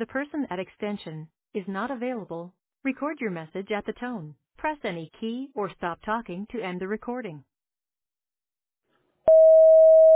The person at extension is not available. Record your message at the tone. Press any key or stop talking to end the recording.